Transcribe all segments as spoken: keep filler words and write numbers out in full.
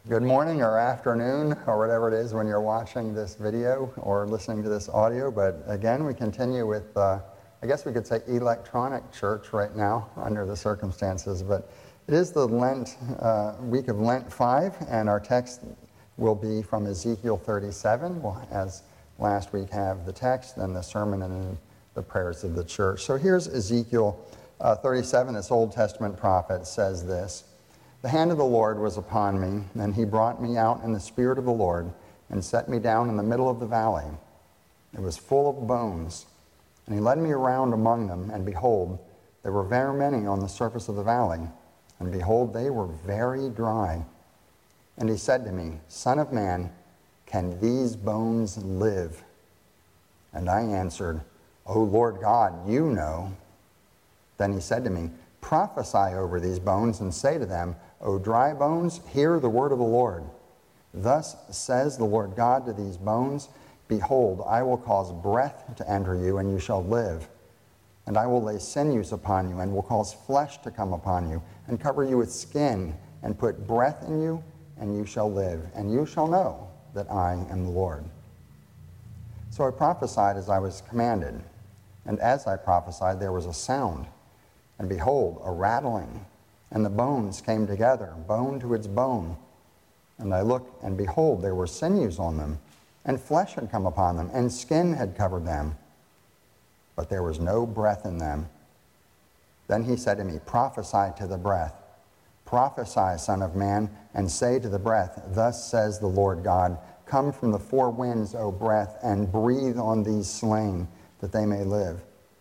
Good morning or afternoon or whatever it is when you're watching this video or listening to this audio. But again, we continue with, uh, I guess we could say electronic church right now under the circumstances. But it is the Lent uh, week of Lent five, and our text will be from Ezekiel thirty-seven. We'll, as last week, have the text, then the sermon, and then the prayers of the church. So here's Ezekiel uh, thirty-seven. This Old Testament prophet says this. The hand of the Lord was upon me, and he brought me out in the spirit of the Lord and set me down in the middle of the valley. It was full of bones. And he led me around among them, and behold, there were very many on the surface of the valley. And behold, they were very dry. And he said to me, Son of man, can these bones live? And I answered, O Lord God, you know. Then he said to me, Prophesy over these bones and say to them, O dry bones, hear the word of the Lord. Thus says the Lord God to these bones, Behold, I will cause breath to enter you, and you shall live. And I will lay sinews upon you, and will cause flesh to come upon you, and cover you with skin, and put breath in you, and you shall live. And you shall know that I am the Lord. So I prophesied as I was commanded. And as I prophesied, there was a sound. And behold, a rattling, and the bones came together, bone to its bone. And I looked, and behold, there were sinews on them, and flesh had come upon them, and skin had covered them. But there was no breath in them. Then he said to me, Prophesy to the breath. Prophesy, Son of man, and say to the breath, Thus says the Lord God, Come from the four winds, O breath, and breathe on these slain, that they may live.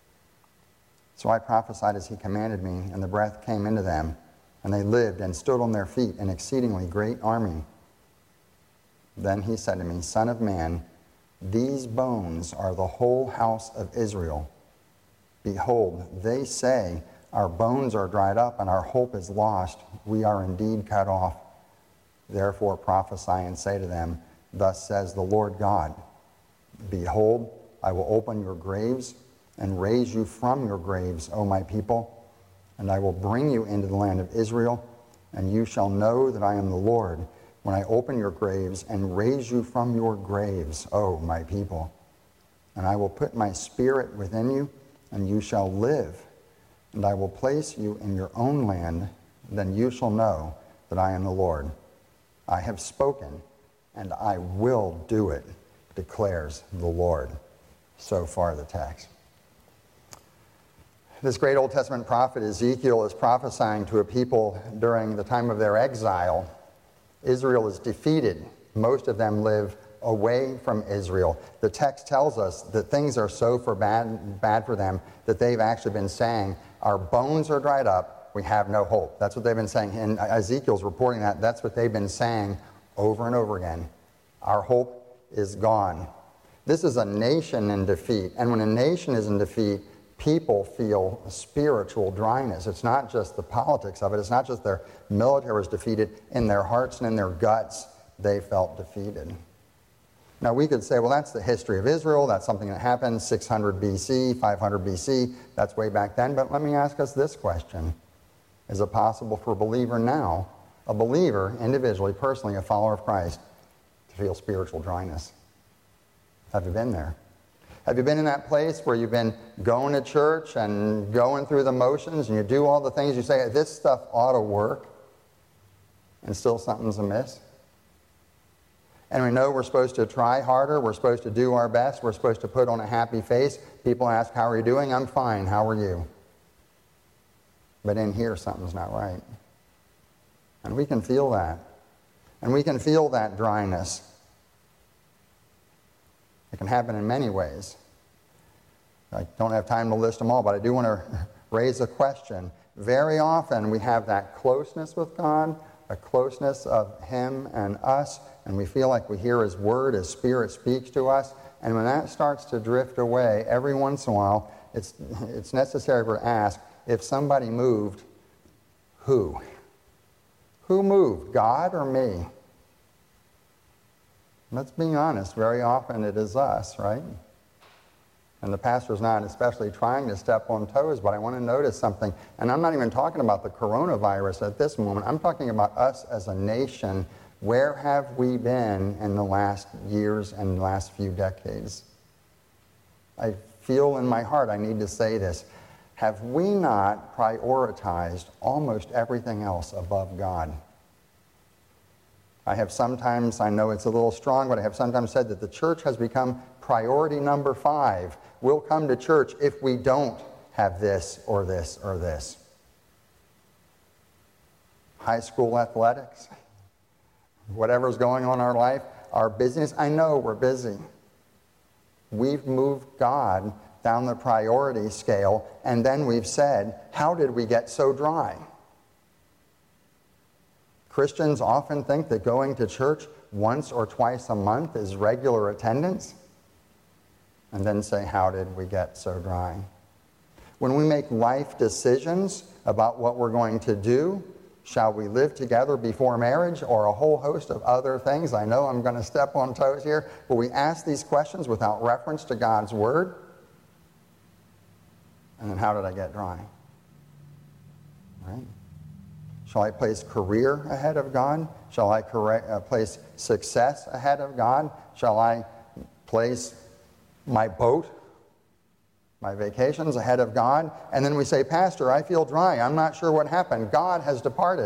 So I prophesied as he commanded me, and the breath came into them, and they lived and stood on their feet, an exceedingly great army. Then he said to me, Son of man, these bones are the whole house of Israel. Behold, they say, Our bones are dried up, and our hope is lost. We are indeed cut off. Therefore prophesy and say to them, Thus says the Lord God, Behold, I will open your graves, and raise you from your graves, O my people, and I will bring you into the land of Israel, and you shall know that I am the Lord, when I open your graves and raise you from your graves, O my people. And I will put my spirit within you, and you shall live, and I will place you in your own land, then you shall know that I am the Lord. I have spoken, and I will do it, declares the Lord. So far the text. This great Old Testament prophet Ezekiel is prophesying to a people during the time of their exile. Israel is defeated. Most of them live away from Israel. The text tells us that things are so for bad, bad for them that they've actually been saying, Our bones are dried up, we have no hope. That's what they've been saying. And Ezekiel's reporting that. That's what they've been saying over and over again. Our hope is gone. This is a nation in defeat. And when a nation is in defeat, people feel spiritual dryness. It's not just the politics of it. It's not just their military was defeated. In their hearts and in their guts, they felt defeated. Now, we could say, well, that's the history of Israel. That's something that happened six hundred B C, five hundred B C. That's way back then. But let me ask us this question. Is it possible for a believer now, a believer, individually, personally, a follower of Christ, to feel spiritual dryness? Have you been there? Have you been in that place where you've been going to church and going through the motions and you do all the things you say, this stuff ought to work, and still something's amiss? And we know we're supposed to try harder, we're supposed to do our best, we're supposed to put on a happy face. People ask, how are you doing? I'm fine, how are you? But in here, something's not right. And we can feel that. And we can feel that dryness. It can happen in many ways. I don't have time to list them all, but I do want to raise a question. Very often we have that closeness with God, a closeness of Him and us, and we feel like we hear His Word, His Spirit speaks to us, and when that starts to drift away, every once in a while, it's, it's necessary to ask, if somebody moved, who? Who moved, God or me? Let's be honest, very often it is us, right? And the pastor's not especially trying to step on toes, but I want to notice something. And I'm not even talking about the coronavirus at this moment. I'm talking about us as a nation Where have we been in the last years and last few decades? I feel in my heart I need to say this. Have we not prioritized almost everything else above God? I have sometimes, I know it's a little strong, but I have sometimes said that the church has become priority number five. We'll come to church if we don't have this or this or this. High school athletics, whatever's going on in our life, our business. I know we're busy. We've moved God down the priority scale, and then we've said, how did we get so dry? Christians often think that going to church once or twice a month is regular attendance, and then say, how did we get so dry? When we make life decisions about what we're going to do, shall we live together before marriage, or a whole host of other things? I know I'm going to step on toes here, but we ask these questions without reference to God's Word. And then how did I get dry? Right? Shall I place career ahead of God? Shall I correct, uh, place success ahead of God? Shall I place my boat, my vacations ahead of God? And then we say, Pastor, I feel dry. I'm not sure what happened. God has departed.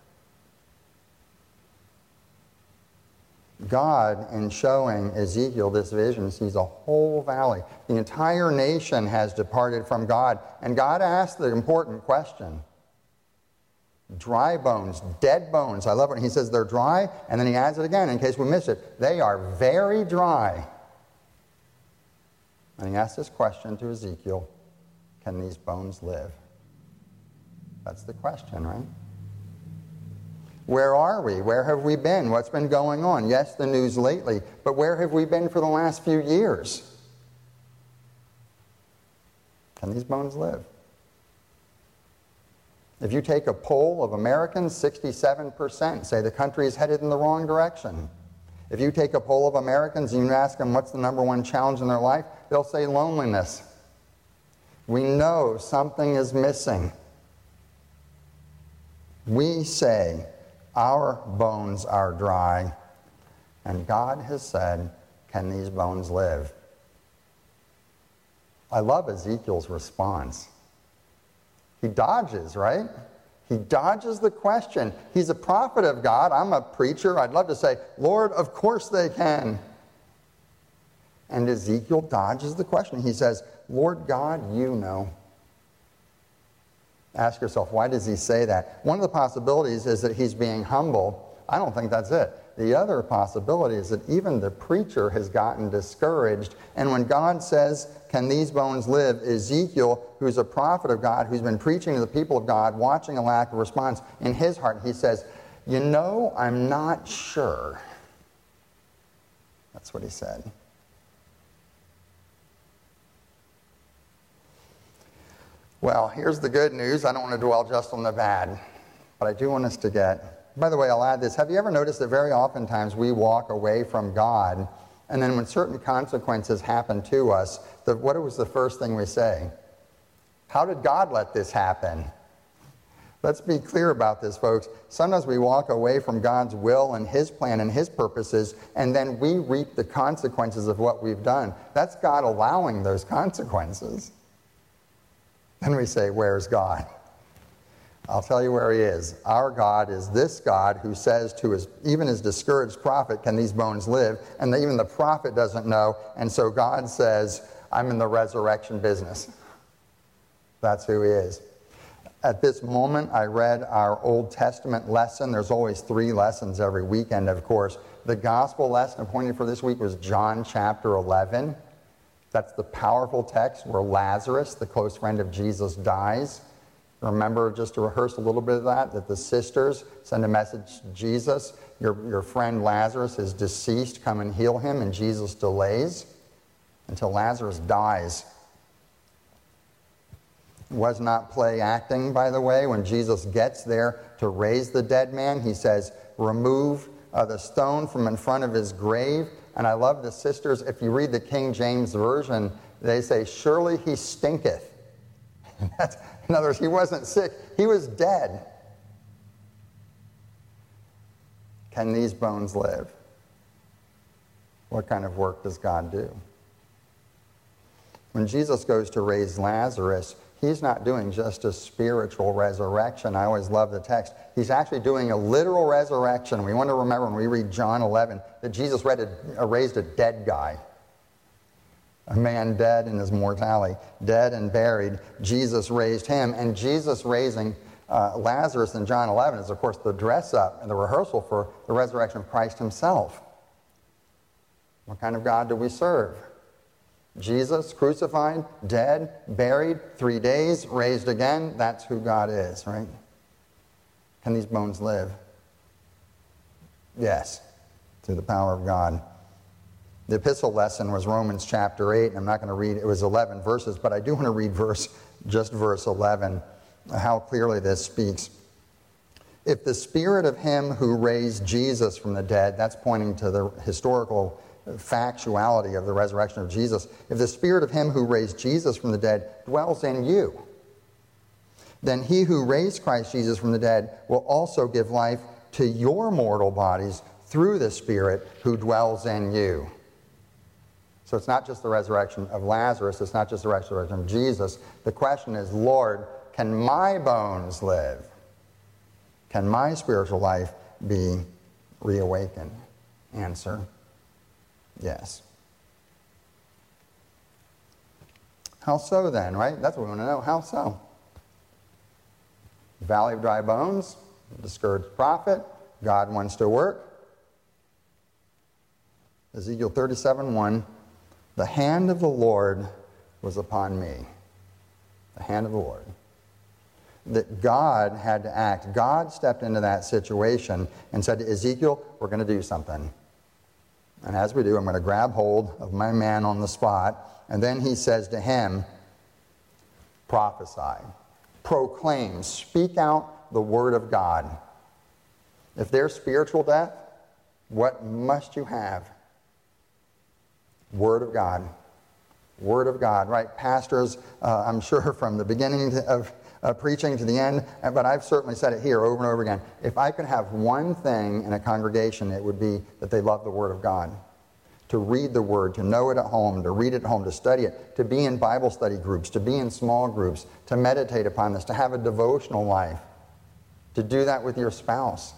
God, in showing Ezekiel this vision, sees a whole valley. The entire nation has departed from God. And God asked the important question. Dry bones, dead bones. I love it. He says they're dry, and then he adds it again in case we miss it. They are very dry. And he asks this question to Ezekiel, can these bones live? That's the question, right? Where are we? Where have we been? What's been going on? Yes, the news lately, but where have we been for the last few years? Can these bones live? If you take a poll of Americans, sixty-seven percent say the country is headed in the wrong direction. If you take a poll of Americans and you ask them what's the number one challenge in their life, they'll say loneliness. We know something is missing. We say our bones are dry, and God has said, can these bones live? I love Ezekiel's response. He dodges, right? He dodges the question. He's a prophet of God. I'm a preacher. I'd love to say, Lord, of course they can. And Ezekiel dodges the question. He says, Lord God, you know. Ask yourself, why does he say that? One of the possibilities is that he's being humble. I don't think that's it. The other possibility is that even the preacher has gotten discouraged. And when God says, can these bones live? Ezekiel, who's a prophet of God, who's been preaching to the people of God, watching a lack of response, in his heart, he says, you know, I'm not sure. That's what he said. Well, here's the good news. I don't want to dwell just on the bad, but I do want us to get... By the way, I'll add this. Have you ever noticed that very oftentimes we walk away from God, and then when certain consequences happen to us, the, what was the first thing we say? How did God let this happen? Let's be clear about this, folks. Sometimes we walk away from God's will and His plan and His purposes, and then we reap the consequences of what we've done. That's God allowing those consequences. Then we say, where's God? I'll tell you where He is. Our God is this God who says to his, even his discouraged prophet, can these bones live? And even the prophet doesn't know. And so God says, I'm in the resurrection business. That's who He is. At this moment, I read our Old Testament lesson. There's always three lessons every weekend, of course. The gospel lesson appointed for this week was John chapter eleven. That's the powerful text where Lazarus, the close friend of Jesus, dies. Remember, just to rehearse a little bit of that, that the sisters send a message to Jesus. Your, your friend Lazarus is deceased. Come and heal him. And Jesus delays until Lazarus dies. It was not play acting, by the way. When Jesus gets there to raise the dead man, He says, remove uh, the stone from in front of his grave. And I love the sisters. If you read the King James Version, they say, surely he stinketh. That's, in other words, he wasn't sick. He was dead. can these bones live? What kind of work does God do? When Jesus goes to raise Lazarus, he's not doing just a spiritual resurrection. I always love the text. He's actually doing a literal resurrection. We want to remember when we read John eleven that Jesus read a, raised a dead guy. A man dead in his mortality, dead and buried. Jesus raised him. And Jesus raising uh, Lazarus in John eleven is, of course, the dress-up and the rehearsal for the resurrection of Christ himself. What kind of God do we serve? Jesus, crucified, dead, buried, three days, raised again. That's who God is, right? Can these bones live? Yes, through the power of God. The epistle lesson was Romans chapter eight, and I'm not going to read, it was eleven verses, but I do want to read verse, just verse eleven, how clearly this speaks. If the spirit of him who raised Jesus from the dead, that's pointing to the historical factuality of the resurrection of Jesus, if the spirit of him who raised Jesus from the dead dwells in you, then he who raised Christ Jesus from the dead will also give life to your mortal bodies through the Spirit who dwells in you. So it's not just the resurrection of Lazarus, it's not just the resurrection of Jesus. The question is, Lord, can my bones live? Can my spiritual life be reawakened? Answer, yes. How so then, right? That's what we want to know. How so? Valley of dry bones, discouraged prophet, God wants to work. Ezekiel thirty-seven one, the hand of the Lord was upon me. The hand of the Lord. That God had to act. God stepped into that situation and said to Ezekiel, we're going to do something. And as we do, I'm going to grab hold of my man on the spot. And then he says to him, prophesy, proclaim, speak out the word of God. If there's spiritual death, what must you have? Word of God. Word of God, right? Pastors, uh, I'm sure from the beginning to, of uh, preaching to the end, but I've certainly said it here over and over again. If I could have one thing in a congregation, it would be that they love the Word of God. To read the Word, to know it at home, to read it at home, to study it, to be in Bible study groups, to be in small groups, to meditate upon this, to have a devotional life, to do that with your spouse.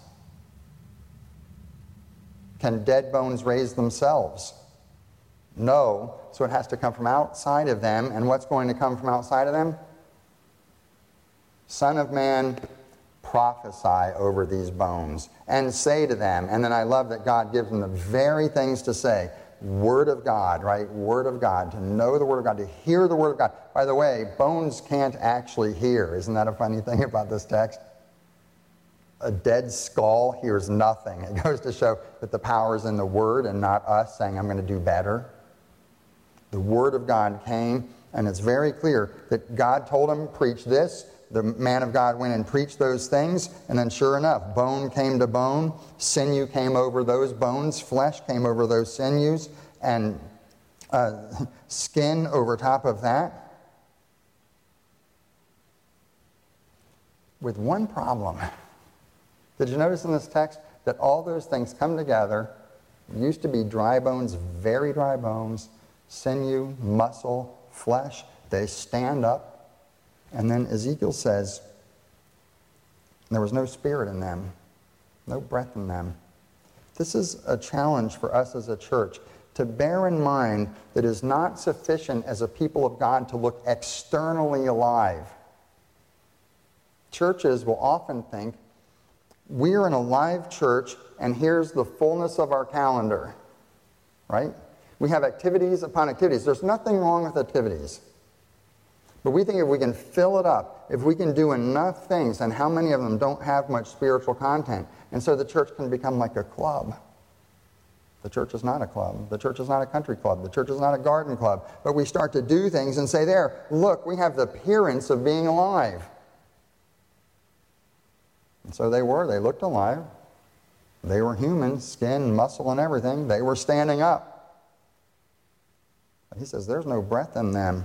Can dead bones raise themselves? No, so it has to come from outside of them. And what's going to come from outside of them? Son of man, prophesy over these bones and say to them, and then I love that God gives them the very things to say. Word of God, right? Word of God, to know the Word of God, to hear the Word of God. By the way, bones can't actually hear. Isn't that a funny thing about this text? A dead skull hears nothing. It goes to show that the power is in the Word and not us saying, I'm going to do better. The Word of God came, and it's very clear that God told him, preach this. The man of God went and preached those things, and then sure enough, bone came to bone, sinew came over those bones, flesh came over those sinews, and uh, skin over top of that. With one problem. Did you notice in this text that all those things come together? It used to be dry bones, very dry bones, sinew, muscle, flesh. They stand up. And then Ezekiel says, there was no spirit in them, no breath in them. This is a challenge for us as a church to bear in mind that it is not sufficient as a people of God to look externally alive. Churches will often think, we're an alive church and here's the fullness of our calendar, right? We have activities upon activities. There's nothing wrong with activities. But we think if we can fill it up, if we can do enough things, and how many of them don't have much spiritual content, and so the church can become like a club. The church is not a club. The church is not a country club. The church is not a garden club. But we start to do things and say, there, look, we have the appearance of being alive. And so they were. They looked alive. They were human, skin, muscle, and everything. They were standing up. But he says, there's no breath in them.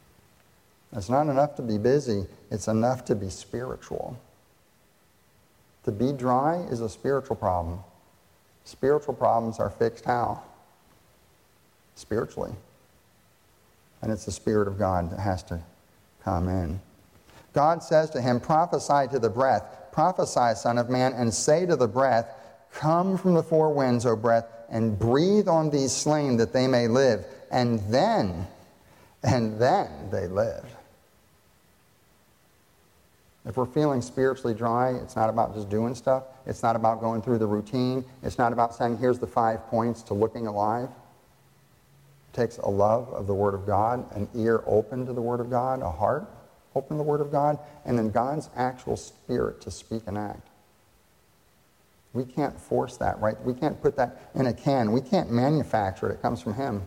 It's not enough to be busy. It's enough to be spiritual. To be dry is a spiritual problem. Spiritual problems are fixed how? Spiritually. And it's the Spirit of God that has to come in. God says to him, prophesy to the breath, prophesy, Son of Man, and say to the breath, come from the four winds, O breath, and breathe on these slain that they may live. And then, and then they lived. If we're feeling spiritually dry, it's not about just doing stuff. It's not about going through the routine. It's not about saying, here's the five points to looking alive. It takes a love of the Word of God, an ear open to the Word of God, a heart open to the Word of God, and then God's actual Spirit to speak and act. We can't force that, right? We can't put that in a can. We can't manufacture it. It comes from Him.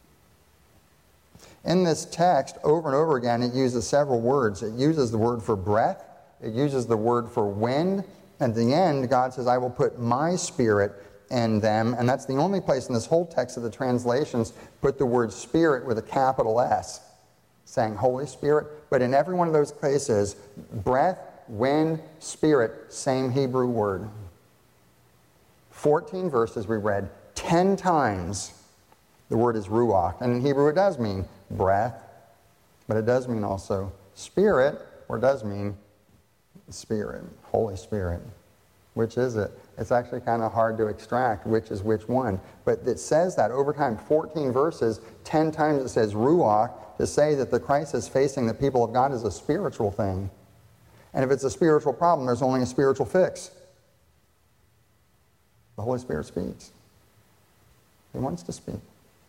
In this text, over and over again, it uses several words. It uses the word for breath. It uses the word for wind. At the end, God says, I will put my Spirit in them. And that's the only place in this whole text of the translations put the word Spirit with a capital S, saying Holy Spirit. But in every one of those places, breath, wind, Spirit, same Hebrew word. fourteen verses we read, ten times the word is ruach. And in Hebrew it does mean breath, but it does mean also Spirit, or it does mean Spirit, Holy Spirit. Which is it? It's actually kind of hard to extract which is which one. But it says that over time, fourteen verses, ten times it says ruach, to say that the crisis facing the people of God is a spiritual thing. And if it's a spiritual problem, there's only a spiritual fix. The Holy Spirit speaks. He wants to speak.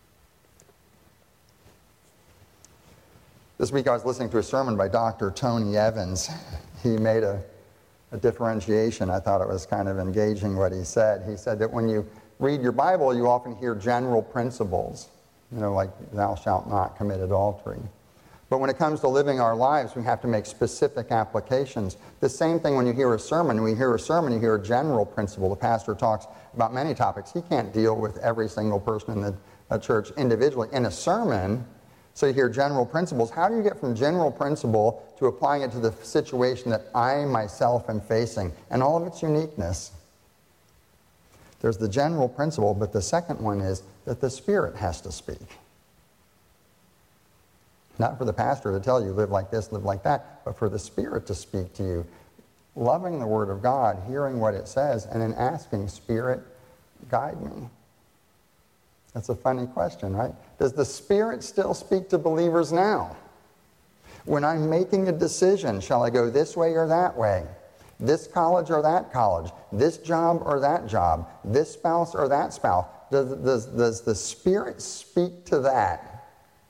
This week I was listening to a sermon by Doctor Tony Evans. He made a, a differentiation. I thought it was kind of engaging what he said. He said that when you read your Bible, you often hear general principles, you know, like thou shalt not commit adultery. But when it comes to living our lives, we have to make specific applications. The same thing when you hear a sermon. When you hear a sermon, you hear a general principle. The pastor talks about many topics. He can't deal with every single person in the uh, church individually. In a sermon, so you hear general principles. How do you get from general principle to applying it to the situation that I myself am facing? And all of its uniqueness. There's the general principle, but the second one is that the Spirit has to speak. Not for the pastor to tell you, live like this, live like that, but for the Spirit to speak to you. Loving the Word of God, hearing what it says, and then asking, Spirit, guide me. That's a funny question, right? Does the Spirit still speak to believers now? When I'm making a decision, shall I go this way or that way? This college or that college? This job or that job? This spouse or that spouse? Does, does, does the Spirit speak to that?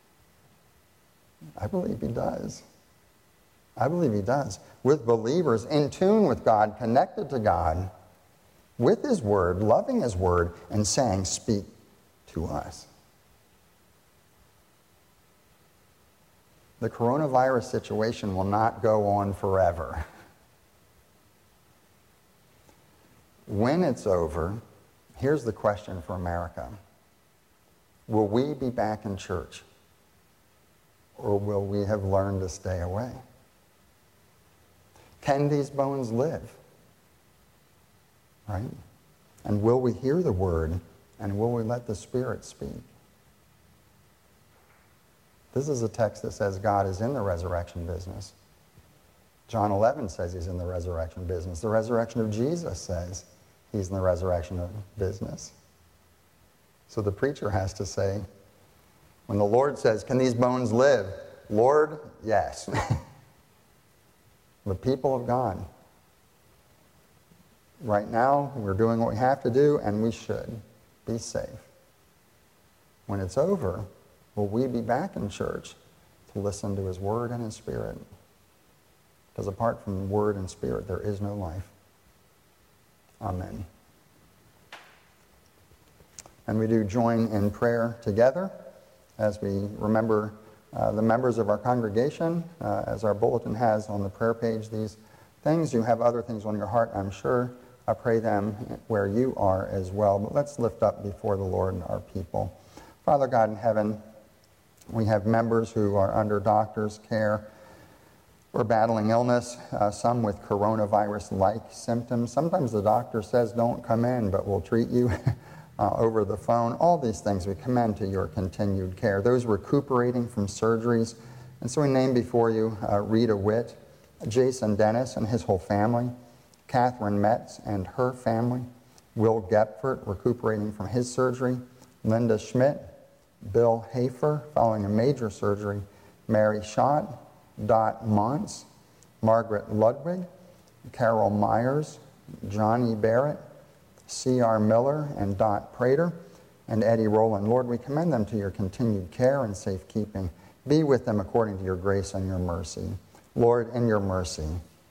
I believe He does. I believe He does. With believers in tune with God, connected to God, with His Word, loving His Word, and saying, speak to us. The coronavirus situation will not go on forever. When it's over, here's the question for America. Will we be back in church? Or will we have learned to stay away? Can these bones live? Right? And will we hear the Word? And will we let the Spirit speak? This is a text that says God is in the resurrection business. John eleven says He's in the resurrection business. The resurrection of Jesus says He's in the resurrection business. So the preacher has to say, when the Lord says, can these bones live? Lord, yes. The people of God. Right now, we're doing what we have to do, and we should. Be safe. When it's over, will we be back in church to listen to His Word and His Spirit? Because apart from Word and Spirit, there is no life. Amen. And we do join in prayer together as we remember uh, the members of our congregation. Uh, as our bulletin has on the prayer page these things. You have other things on your heart, I'm sure. I pray them where you are as well. But let's lift up before the Lord our people. Father God in heaven, we have members who are under doctor's care. or battling illness, uh, some with coronavirus-like symptoms. Sometimes the doctor says, don't come in, but we'll treat you uh, over the phone. All these things we commend to your continued care. Those recuperating from surgeries. And so we name before you uh, Rita Witt, Jason Dennis and his whole family, Catherine Metz and her family, Will Gepfert recuperating from his surgery, Linda Schmidt, Bill Hafer following a major surgery, Mary Schott, Dot Montz, Margaret Ludwig, Carol Myers, Johnny Barrett, C R Miller and Dot Prater, and Eddie Rowland. Lord, we commend them to your continued care and safekeeping. Be with them according to your grace and your mercy. Lord, in your mercy.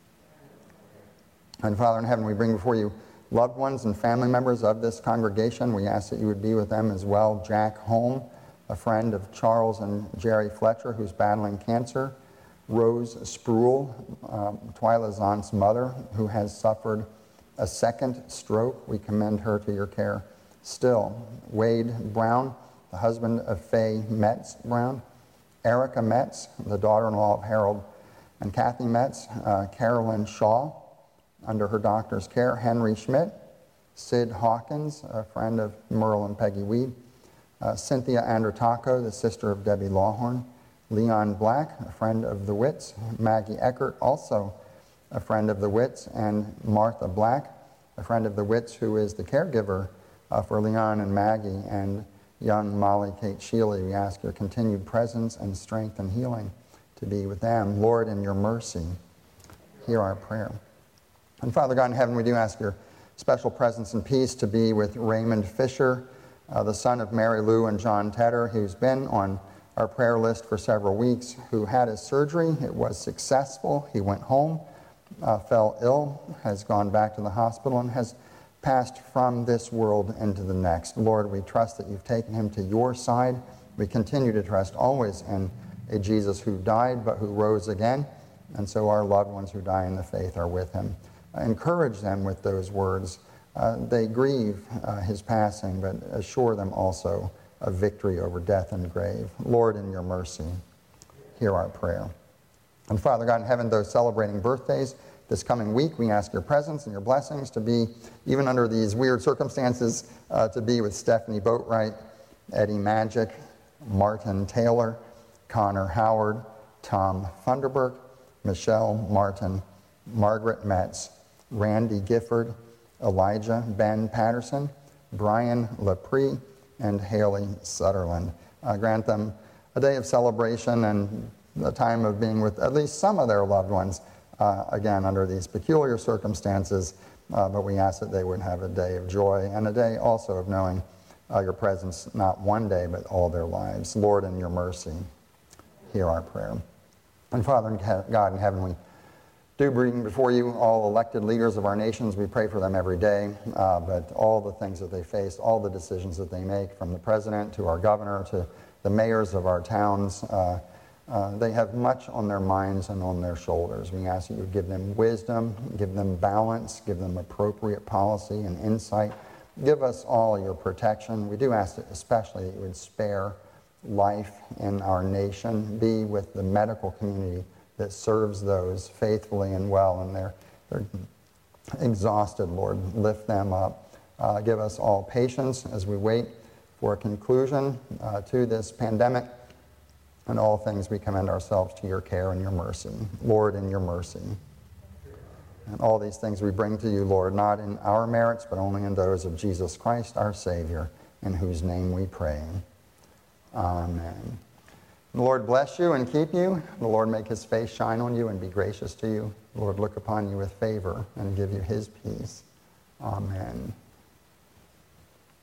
And Father in heaven, we bring before you loved ones and family members of this congregation. We ask that you would be with them as well. Jack Holm, a friend of Charles and Jerry Fletcher, who's battling cancer. Rose Spruill, um, Twyla Zont's mother, who has suffered a second stroke. We commend her to your care. Still, Wade Brown, the husband of Faye Metz Brown. Erica Metz, the daughter-in-law of Harold and Kathy Metz. Uh, Carolyn Shaw, under her doctor's care. Henry Schmidt. Sid Hawkins, a friend of Merle and Peggy Weed. Uh, Cynthia Androtaco, the sister of Debbie Lawhorn. Leon Black, a friend of the Witts. Maggie Eckert, also a friend of the Witts. And Martha Black, a friend of the Witts, who is the caregiver uh, for Leon and Maggie and young Molly Kate Shealy. We ask your continued presence and strength and healing to be with them. Lord, in your mercy, hear our prayer. And Father God in heaven, we do ask your special presence and peace to be with Raymond Fisher, uh, the son of Mary Lou and John Tedder, who's been on our prayer list for several weeks, who had his surgery. It was successful. He went home, uh, fell ill, has gone back to the hospital, and has passed from this world into the next. Lord, we trust that you've taken him to your side. We continue to trust always in a Jesus who died but who rose again, and so our loved ones who die in the faith are with him. Uh, encourage them with those words. Uh, they grieve uh, his passing, but assure them also of victory over death and grave. Lord, in your mercy, hear our prayer. And Father God in heaven, those celebrating birthdays this coming week, we ask your presence and your blessings to be, even under these weird circumstances, uh, to be with Stephanie Boatwright, Eddie Magic, Martin Taylor, Connor Howard, Tom Funderburk, Michelle Martin, Margaret Metz, Randy Gifford, Elijah Ben Patterson, Brian Lepre, and Haley Sutherland. Uh, grant them a day of celebration and a time of being with at least some of their loved ones, uh, again, under these peculiar circumstances, uh, but we ask that they would have a day of joy and a day also of knowing uh, your presence not one day, but all their lives. Lord, in your mercy, hear our prayer. And Father God in heaven, we do bring before you all elected leaders of our nations. We pray for them every day, uh, but all the things that they face, all the decisions that they make, from the president to our governor to the mayors of our towns, uh, uh, they have much on their minds and on their shoulders. We ask that you would give them wisdom, give them balance, give them appropriate policy and insight. Give us all your protection. We do ask that especially that you would spare life in our nation. Be with the medical community that serves those faithfully and well, and they're, they're exhausted, Lord. Lift them up. Uh, give us all patience as we wait for a conclusion uh, to this pandemic. And all things we commend ourselves to your care and your mercy. Lord, in your mercy. And all these things we bring to you, Lord, not in our merits, but only in those of Jesus Christ, our Savior, in whose name we pray. Amen. The Lord bless you and keep you. The Lord make his face shine on you and be gracious to you. The Lord look upon you with favor and give you his peace. Amen.